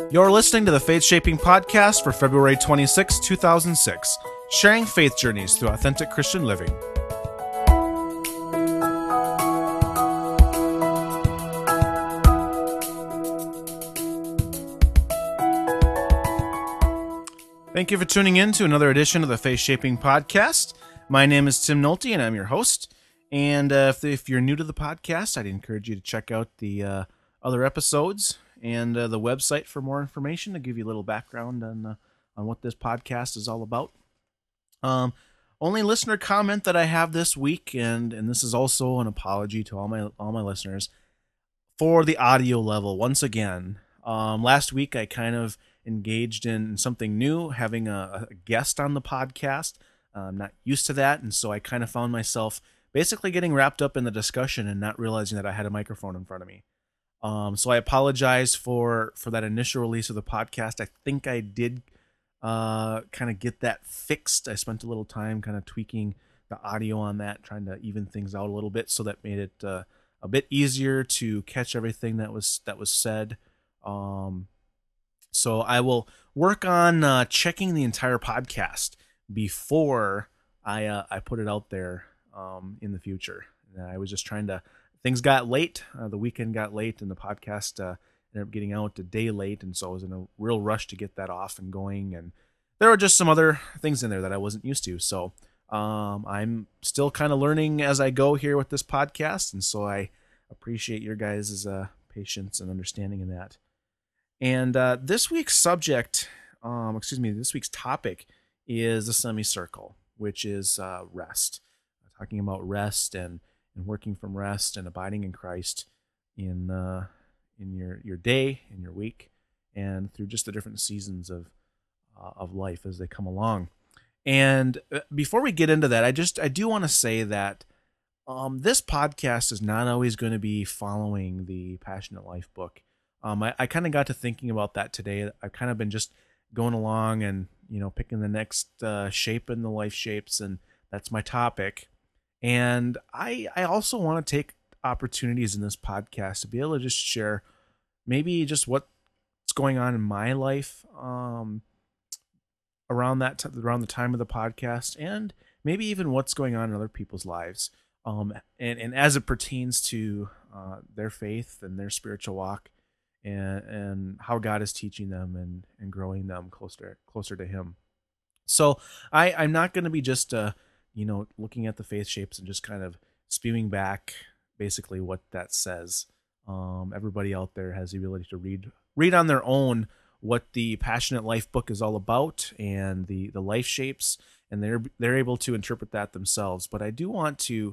You're listening to the Faith Shaping Podcast for February 26, 2006, sharing faith journeys through authentic Christian living. Thank you for tuning in to another edition of the Faith Shaping Podcast. My name is Tim Nolte, and I'm your host. And if you're new to the podcast, I'd encourage you to check out the other episodes and the website for more information to give you a little background on what this podcast is all about. Only listener comment that I have this week, and this is also an apology to all my listeners for the audio level. Once again, last week I kind of engaged in something new, having a guest on the podcast. I'm not used to that, and so I kind of found myself basically getting wrapped up in the discussion and not realizing that I had a microphone in front of me. So I apologize for that initial release of the podcast. I think I did kind of get that fixed. I spent a little time kind of tweaking the audio on that, trying to even things out a little bit, so that made it a bit easier to catch everything that was said. So I will work on checking the entire podcast before I put it out there in the future. And I was just trying to. Things got late. The weekend got late, and the podcast ended up getting out a day late, and so I was in a real rush to get that off and going. And there were just some other things in there that I wasn't used to. So I'm still kind of learning as I go here with this podcast, and so I appreciate your guys' patience and understanding in that. And this week's this week's topic is the semicircle, which is rest. Talking about rest and working from rest and abiding in Christ in your day, in your week, and through just the different seasons of life as they come along. And before we get into that, I do want to say that this podcast is not always going to be following the Passionate Life book. I kind of got to thinking about that today. I've kind of been just going along and picking the next shape in the life shapes, and that's my topic. And I also want to take opportunities in this podcast to be able to just share maybe just what's going on in my life around the time of the podcast, and maybe even what's going on in other people's lives, and as it pertains to their faith and their spiritual walk, and how God is teaching them and growing them closer to Him. So I'm not going to be just looking at the faith shapes and just kind of spewing back basically what that says. Everybody out there has the ability to read on their own what the Passionate Life book is all about and the life shapes, and they're able to interpret that themselves. But I do want to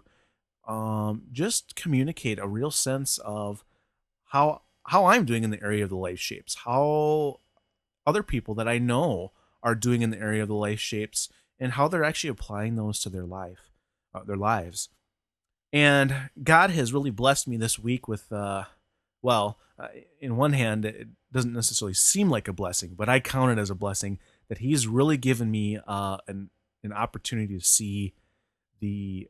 just communicate a real sense of how I'm doing in the area of the life shapes, how other people that I know are doing in the area of the life shapes, and how they're actually applying those to their lives. And God has really blessed me this week with, in one hand, it doesn't necessarily seem like a blessing, but I count it as a blessing that He's really given me an opportunity to see the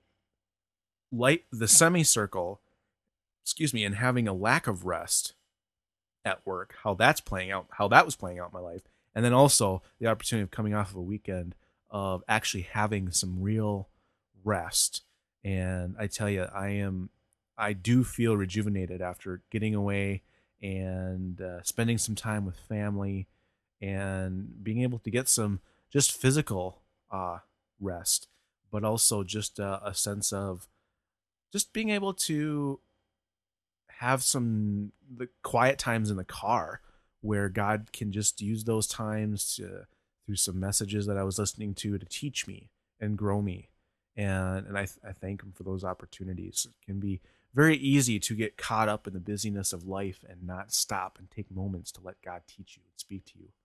semicircle, and having a lack of rest at work, how that was playing out in my life, and then also the opportunity of coming off of a weekend of actually having some real rest. And I tell you, I do feel rejuvenated after getting away and spending some time with family and being able to get some just physical rest, but also just a sense of just being able to have the quiet times in the car where God can just use those times through some messages that I was listening to teach me and grow me. And I thank Him for those opportunities. It can be very easy to get caught up in the busyness of life and not stop and take moments to let God teach you and speak to you.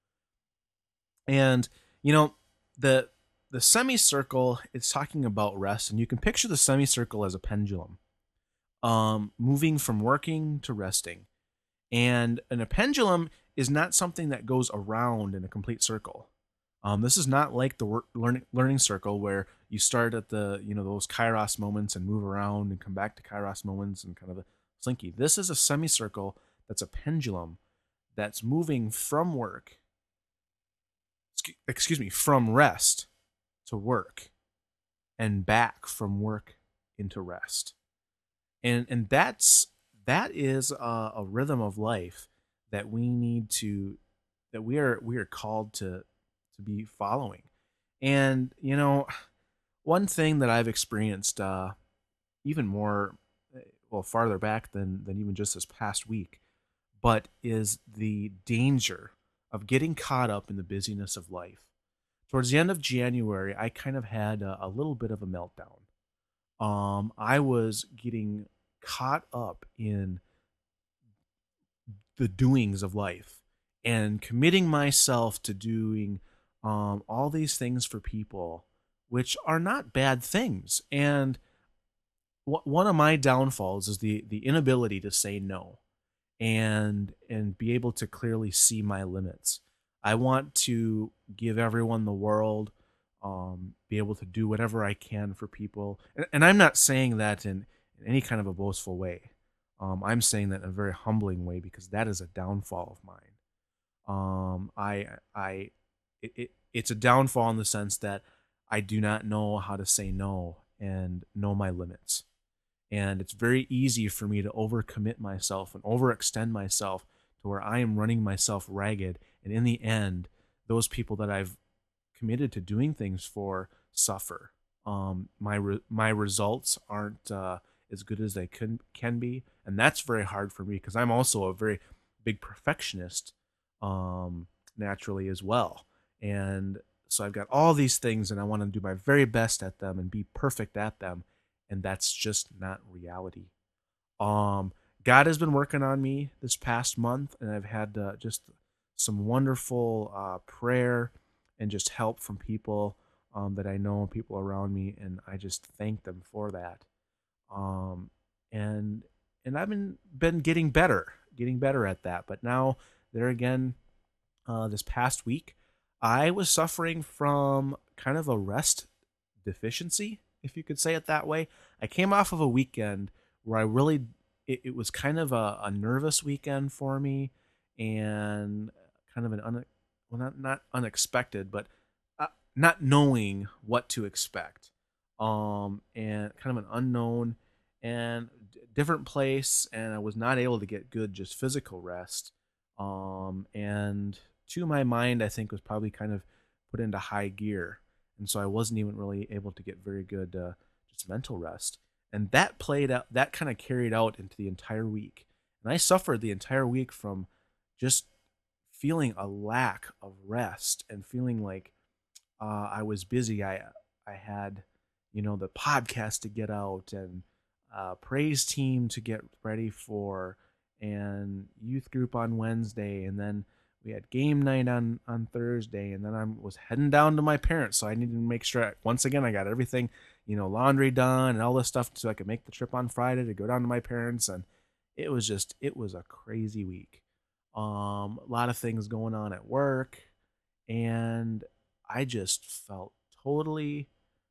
And, the semicircle is talking about rest, and you can picture the semicircle as a pendulum, moving from working to resting. And a pendulum is not something that goes around in a complete circle. This is not like the learning circle where you start at the those kairos moments and move around and come back to kairos moments and kind of a slinky. This is a semicircle that's a pendulum that's moving from work, excuse me, from rest to work and back from work into rest. And that is a rhythm of life that we need to that we are called to be following. And one thing that I've experienced even more well farther back than even just this past week, but is the danger of getting caught up in the busyness of life. Towards the end of January, I kind of had a little bit of a meltdown. I was getting caught up in the doings of life and committing myself to doing all these things for people, which are not bad things. And one of my downfalls is the inability to say no and be able to clearly see my limits. I want to give everyone the world, be able to do whatever I can for people, and I'm not saying that in any kind of a boastful way. I'm saying that in a very humbling way because that is a downfall of mine. It's a downfall in the sense that I do not know how to say no and know my limits. And it's very easy for me to overcommit myself and overextend myself to where I am running myself ragged. And in the end, those people that I've committed to doing things for suffer. My results aren't as good as they can be, and that's very hard for me because I'm also a very big perfectionist, naturally as well. And so I've got all these things, and I want to do my very best at them and be perfect at them, and that's just not reality. Um, God has been working on me this past month, and I've had just some wonderful prayer and just help from people that I know, people around me, and I just thank them for that. Um, and and I've been getting better at that. But now there again, this past week, I was suffering from kind of a rest deficiency, if you could say it that way. I came off of a weekend where I really, it was kind of a nervous weekend for me and kind of well, not unexpected, but not knowing what to expect. And kind of an unknown and different place. And I was not able to get good, just physical rest. And to my mind, I think was probably kind of put into high gear, and so I wasn't even really able to get very good just mental rest. And that played out. That kind of carried out into the entire week, and I suffered the entire week from just feeling a lack of rest and feeling like I was busy. I had the podcast to get out and praise team to get ready for and youth group on Wednesday, and then we had game night on Thursday, and then I was heading down to my parents, so I needed to make sure once again I got everything, laundry done and all this stuff so I could make the trip on Friday to go down to my parents. And it was a crazy week. A lot of things going on at work, and I just felt totally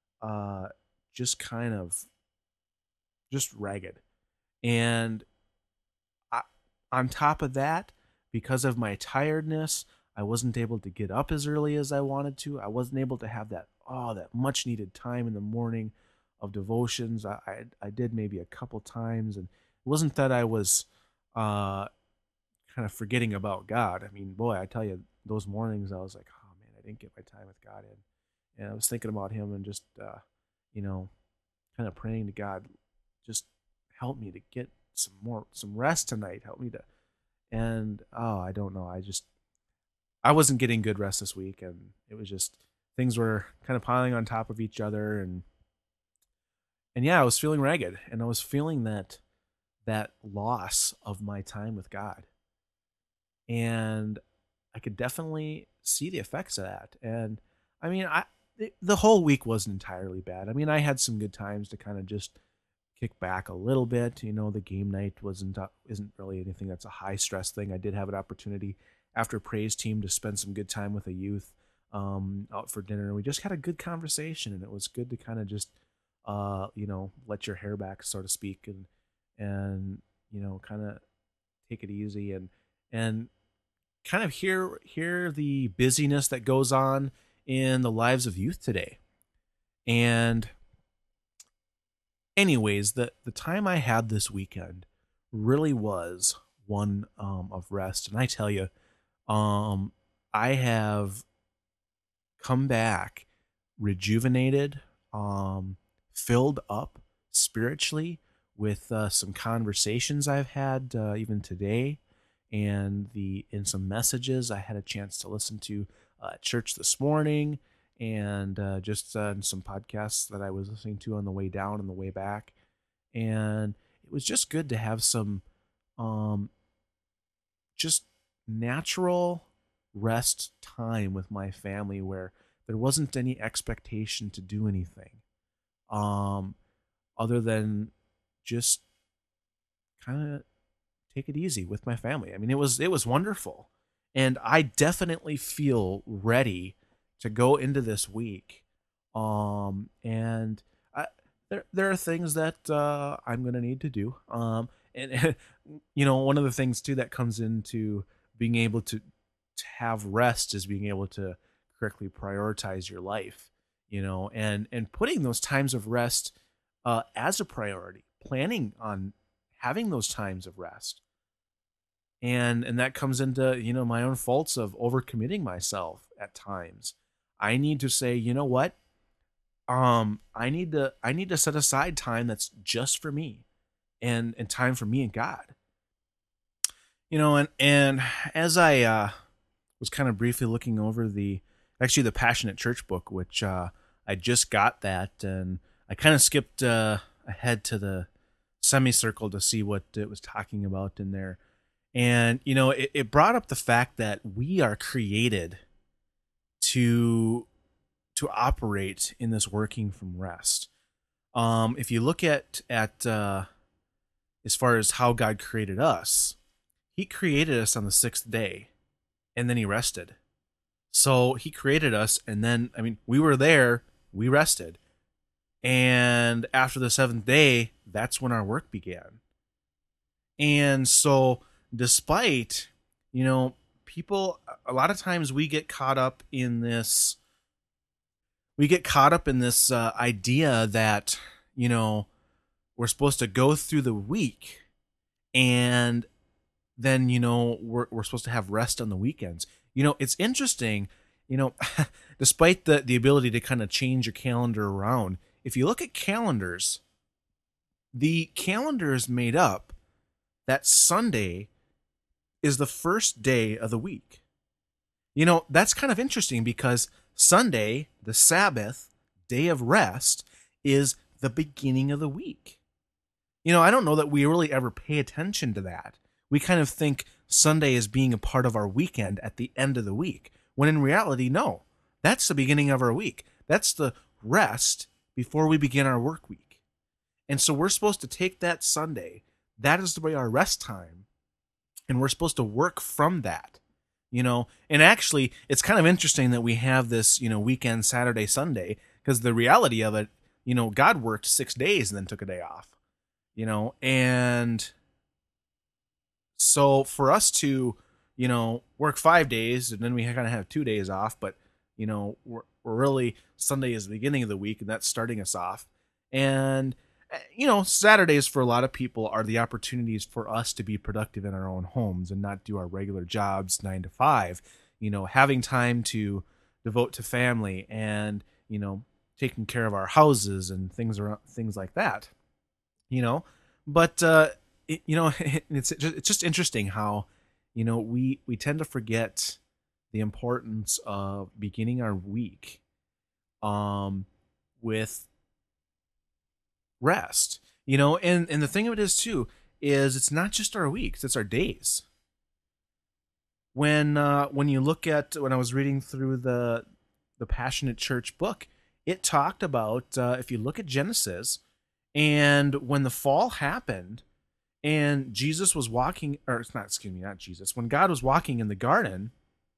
just kind of just ragged. And I, on top of that, because of my tiredness, I wasn't able to get up as early as I wanted to. I wasn't able to have that much needed time in the morning of devotions. I did maybe a couple times, and it wasn't that I was uh, kind of forgetting about God. I mean, boy, I tell you, those mornings I was like, oh man, I didn't get my time with God in, and I was thinking about Him and just you know, kind of praying to God, just help me to get some rest tonight. Help me to, and oh, I don't know. I wasn't getting good rest this week, and it was just things were kind of piling on top of each other, and yeah, I was feeling ragged, and I was feeling that loss of my time with God, and I could definitely see the effects of that. And I mean, the whole week wasn't entirely bad. I mean, I had some good times to kind of just kick back a little bit. The game night isn't really anything that's a high stress thing. I did have an opportunity after praise team to spend some good time with a youth out for dinner. We just had a good conversation, and it was good to kind of just let your hair back, so to speak, and kind of take it easy and kind of hear the busyness that goes on in the lives of youth today. And anyways, the time I had this weekend really was one of rest. And I tell you, um, I have come back rejuvenated, filled up spiritually with some conversations I've had even today, and the in some messages I had a chance to listen to at church this morning, and just some podcasts that I was listening to on the way down and the way back, and it was just good to have some um, just natural rest time with my family where there wasn't any expectation to do anything um other than just kind of take it easy with my family. I mean, it was wonderful. And I definitely feel ready to go into this week. And there are things that I'm going to need to do. And one of the things too that comes into being able to have rest is being able to correctly prioritize your life, and putting those times of rest as a priority, planning on having those times of rest. And that comes into, my own faults of overcommitting myself at times. I need to say, you know what? I need to set aside time that's just for me, and time for me and God. And as I was kind of briefly looking over the Passionate Church book, which I just got that, and I kind of skipped ahead to the semicircle to see what it was talking about in there. And it brought up the fact that we are created to operate in this working from rest. If you look at as far as how God created us, He created us on the sixth day, and then He rested. So He created us, and then, I mean, we were there, we rested. And after the seventh day, that's when our work began. And so, despite, people, a lot of times we get caught up in this, idea that, we're supposed to go through the week, and then, we're supposed to have rest on the weekends. It's interesting, despite the ability to kind of change your calendar around, if you look at calendars, the calendar is made up that Sunday is the first day of the week. That's kind of interesting because Sunday, the Sabbath, day of rest, is the beginning of the week. I don't know that we really ever pay attention to that. We kind of think Sunday is being a part of our weekend at the end of the week, when in reality, no, that's the beginning of our week. That's the rest before we begin our work week. And so we're supposed to take that Sunday, that is the way our rest time, and we're supposed to work from that. And actually, it's kind of interesting that we have this, weekend, Saturday, Sunday, because the reality of it, God worked 6 days and then took a day off, and so for us to, work 5 days and then we kind of have 2 days off, but, we're really, Sunday is the beginning of the week and that's starting us off. And, Saturdays for a lot of people are the opportunities for us to be productive in our own homes and not do our regular jobs 9 to 5, having time to devote to family and, taking care of our houses and things like that, but, it's just interesting how, we tend to forget the importance of beginning our week, with rest, and the thing of it is too, is it's not just our weeks, it's our days. When you look at, when I was reading through the Passionate Church book, it talked about, if you look at Genesis, and when the fall happened, and Jesus was walking, or it's not, excuse me, not Jesus, when God was walking in the garden,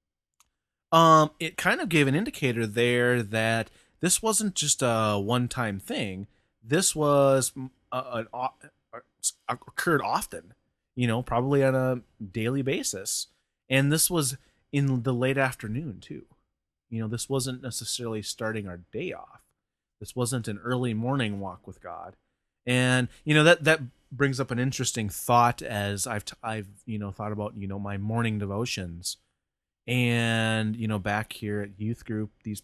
it kind of gave an indicator there that this wasn't just a one-time thing. This was occurred often, probably on a daily basis. And this was in the late afternoon too. This wasn't necessarily starting our day off. This wasn't an early morning walk with God. And that brings up an interesting thought as I've thought about my morning devotions. And back here at youth group these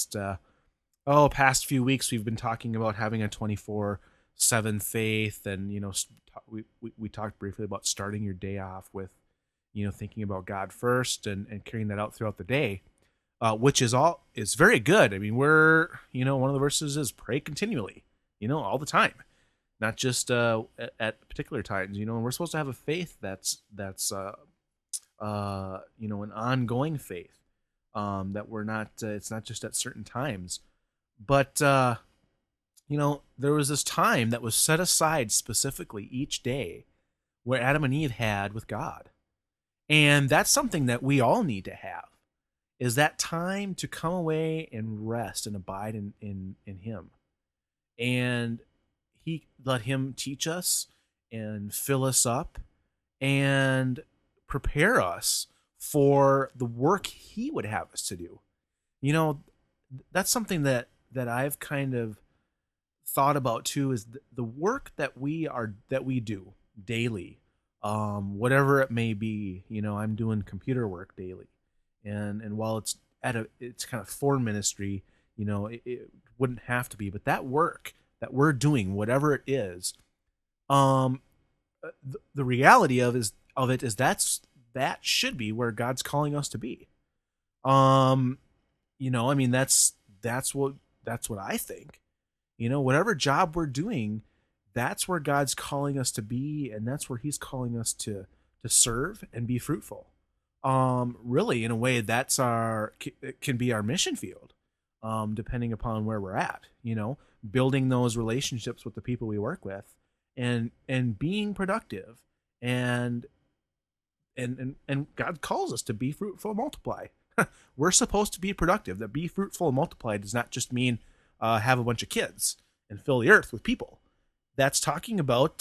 past few weeks we've been talking about having a 24/7 faith. And we talked briefly about starting your day off with thinking about God first and carrying that out throughout the day, which is very good. I mean, we're one of the verses is pray continually, all the time, not just at particular times. And we're supposed to have a faith that's an ongoing faith, that we're not. It's not just at certain times, but there was this time that was set aside specifically each day where Adam and Eve had with God. And that's something that we all need to have, is that time to come away and rest and abide in him. And let him teach us and fill us up and prepare us for the work he would have us to do. That's something that I've kind of thought about too, is the work that we do daily, whatever it may be. I'm doing computer work daily, and while it's kind of for ministry, it wouldn't have to be, but that work that we're doing, whatever it is, the reality of it is that should be where God's calling us to be. I mean, that's what I think. Whatever job we're doing, that's where God's calling us to be, and that's where he's calling us to serve and be fruitful. Really, in a way, it can be our mission field, depending upon where we're at, building those relationships with the people we work with, and being productive, and God calls us to be fruitful and multiply. We're supposed to be productive. That be fruitful and multiply does not just mean have a bunch of kids and fill the earth with people. That's talking about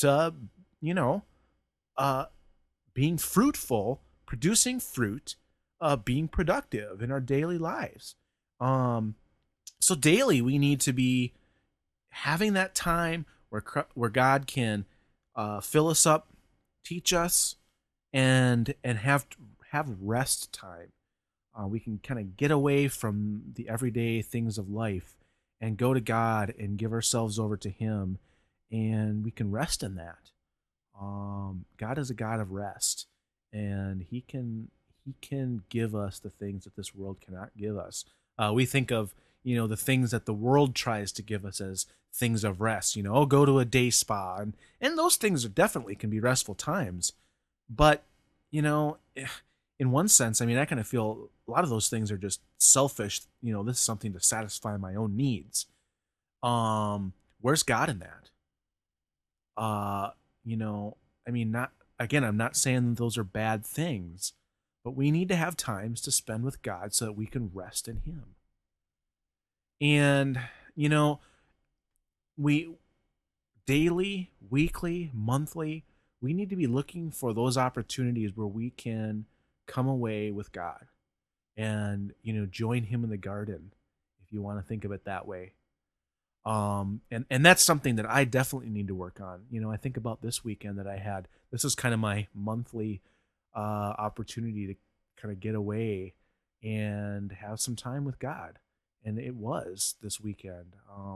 being fruitful, producing fruit, being productive in our daily lives. So daily we need to be having that time where God can fill us up, teach us, and have rest time. We can kind of get away from the everyday things of life and go to God and give ourselves over to him, and we can rest in that. God is a God of rest, and he can give us the things that this world cannot give us. We think of the things that the world tries to give us as things of rest. Go to a day spa, and those things definitely can be restful times. But in one sense, I mean, I kind of feel a lot of those things are just selfish. This is something to satisfy my own needs. Where's God in that? I mean, I'm not saying those are bad things, but we need to have times to spend with God so that we can rest in him. And, we daily, weekly, monthly, we need to be looking for those opportunities where we can come away with God and, join him in the garden, if you want to think of it that way. And that's something that I definitely need to work on. I think about this weekend that I had. This is kind of my monthly opportunity to kind of get away and have some time with God. And it was this weekend.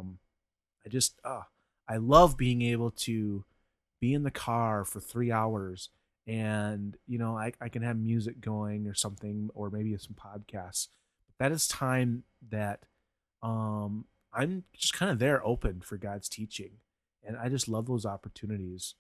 I love being able to be in the car for 3 hours, and I can have music going or something, or maybe some podcasts. That is time that I'm just kind of there, open for God's teaching, and I just love those opportunities.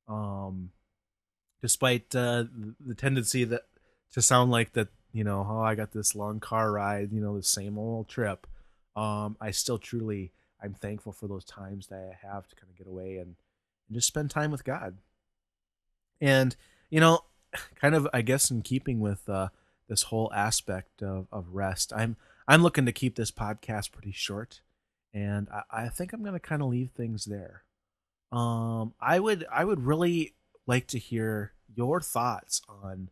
Despite the tendency that to sound like that, I got this long car ride, the same old trip. I still truly, I'm thankful for those times that I have to kind of get away and just spend time with God. And kind of, I guess, in keeping with this whole aspect of rest, I'm looking to keep this podcast pretty short, and I think I'm going to kind of leave things there. I would really like to hear your thoughts on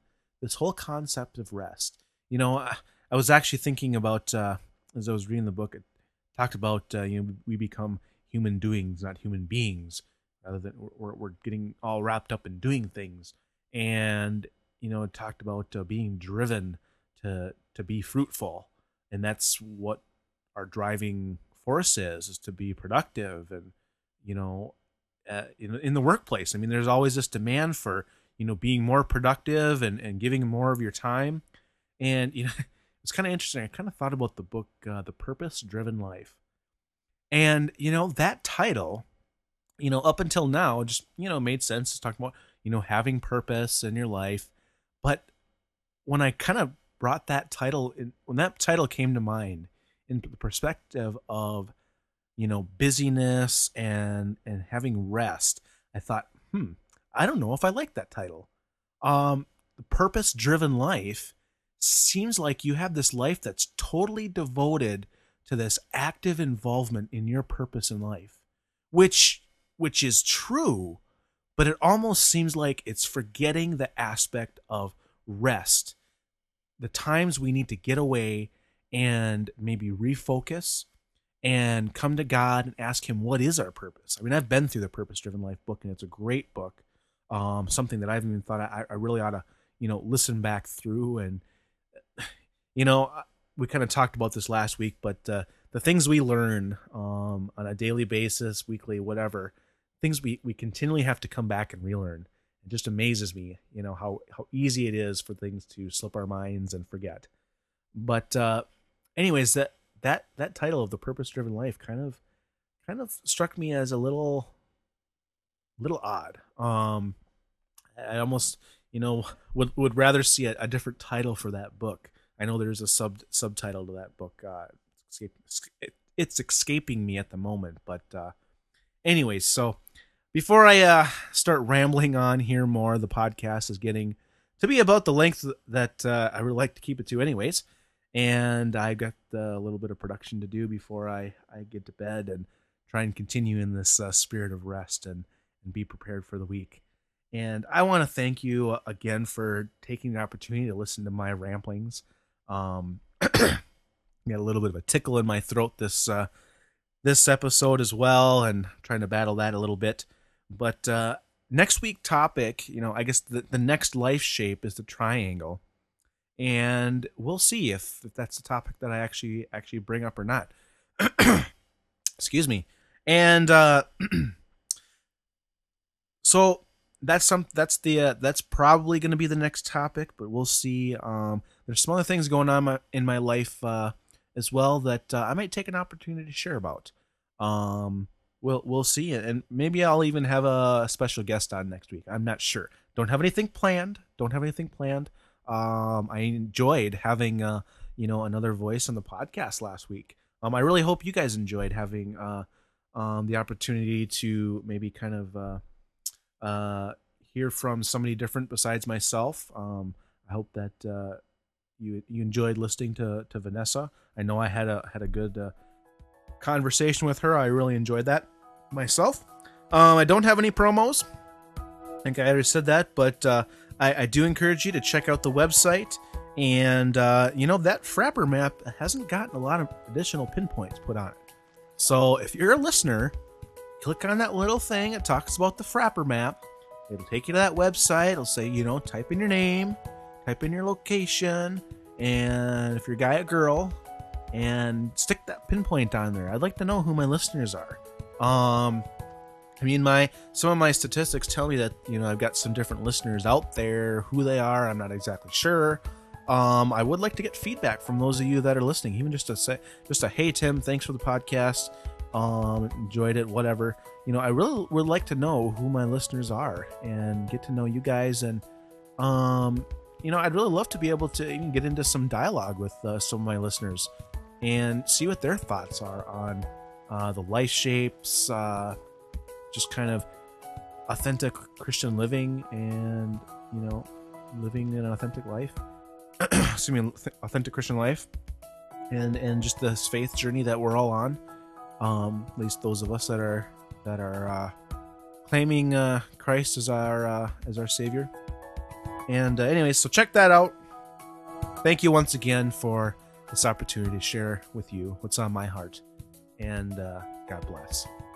this whole concept of rest. I was actually thinking about as I was reading the book, it talked about we become human doings, not human beings, rather than we're getting all wrapped up in doing things. And it talked about being driven to be fruitful, and that's what our driving force is to be productive. And in the workplace, I mean, there's always this demand for being more productive and giving more of your time. And it's kind of interesting. I kind of thought about the book The Purpose Driven Life. And that title, up until now, just made sense. It's talking about having purpose in your life. But when I kind of brought that title in, when that title came to mind in the perspective of busyness and having rest, I thought, I don't know if I like that title. The Purpose Driven Life seems like you have this life that's totally devoted to this active involvement in your purpose in life, which is true, but it almost seems like it's forgetting the aspect of rest, the times we need to get away and maybe refocus and come to God and ask him, what is our purpose? I mean, I've been through the Purpose Driven Life book, and it's a great book. Something that I haven't even thought I really ought to, listen back through. And, we kind of talked about this last week, but the things we learn on a daily basis, weekly, whatever, things we continually have to come back and relearn. It just amazes me, how easy it is for things to slip our minds and forget. But anyways, that title of The Purpose Driven Life kind of struck me as a little odd. I almost would rather see a different title for that book. I know there's a subtitle to that book. It's escaping me at the moment. But anyways, so before I start rambling on here more, the podcast is getting to be about the length that I would like to keep it to anyways. And I got a little bit of production to do before I get to bed and try and continue in this spirit of rest and be prepared for the week. And I want to thank you again for taking the opportunity to listen to my ramblings. Got a little bit of a tickle in my throat this episode as well, and trying to battle that a little bit. But next week topic, I guess the next life shape is the triangle. And we'll see if that's the topic that I actually bring up or not. Excuse me. And so that's probably going to be the next topic, but we'll see. There's some other things going on in my life as well that I might take an opportunity to share about. We'll see, and maybe I'll even have a special guest on next week. I'm not sure. Don't have anything planned. I enjoyed having another voice on the podcast last week. I really hope you guys enjoyed having the opportunity to maybe kind of hear from somebody different besides myself. I hope that you enjoyed listening to Vanessa. I know I had a good conversation with her. I really enjoyed that myself. I don't have any promos. I think I already said that, but I do encourage you to check out the website. And, that Frapper map hasn't gotten a lot of additional pinpoints put on it. So if you're a listener, click on that little thing. It talks about the Frapper map. It'll take you to that website. It'll say, type in your name, type in your location, and if you're a guy or girl, and stick that pinpoint on there. I'd like to know who my listeners are. Some of my statistics tell me that, I've got some different listeners out there. Who they are, I'm not exactly sure. I would like to get feedback from those of you that are listening, even just a hey Tim, thanks for the podcast. Enjoyed it, whatever. I really would like to know who my listeners are and get to know you guys. And, I'd really love to be able to even get into some dialogue with some of my listeners and see what their thoughts are on the life shapes, just kind of authentic Christian living and, living an authentic life. Authentic Christian life and just this faith journey that we're all on. At least those of us that are claiming Christ as our Savior. And anyway, so check that out. Thank you once again for this opportunity to share with you what's on my heart. And God bless.